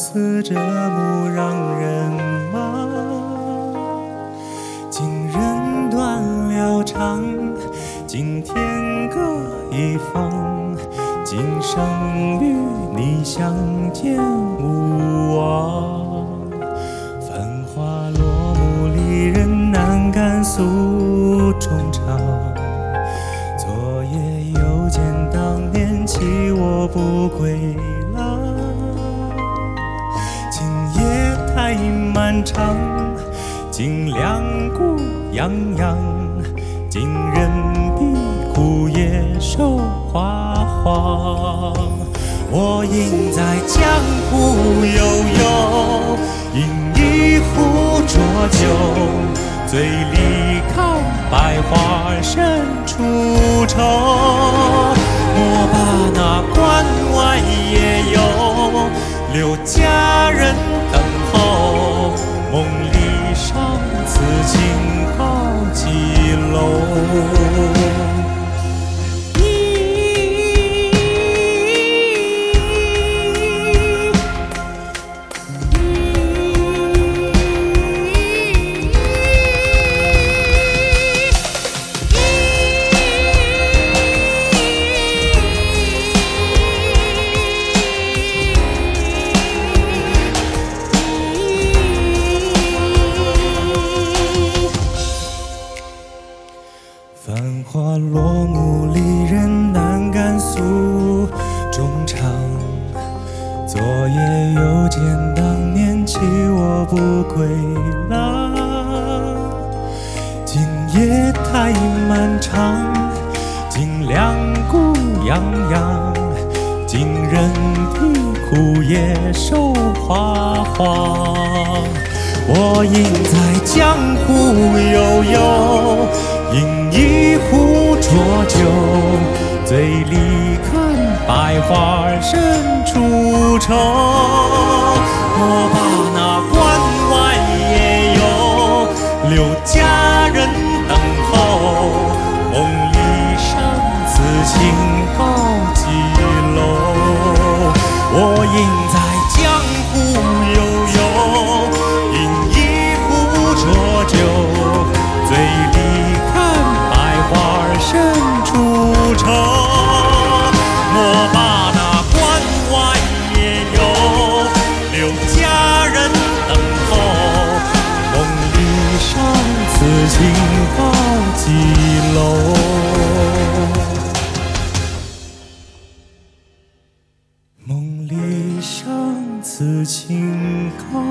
似折木让人骂。今人断了肠，今天各一方，今生与你相见无望。繁华落幕，离人难赶诉衷肠。昨夜又见当年弃我不归郎，今夜太漫长，今两顾洋洋，今人比枯叶瘦花黄。我应在江湖悠悠，饮一壶浊酒，醉里看百花深处愁。莫把那关外夜游，留佳人等候。梦里上此情好几楼。繁华落幕，离人难赶诉衷肠。昨夜又见当年弃我不归郎，今夜太漫长，今两顾洋洋，今人比枯叶瘦花黄。我应在江湖悠悠，饮一壶浊酒，醉里看百花深处愁。莫把那关外夜游，留佳人等候。梦里上此情好几楼。我应在江湖悠悠，饮一壶浊酒，醉里深处愁。莫把那关外夜游，留佳人等候。梦里上此情好几楼。梦里上此情好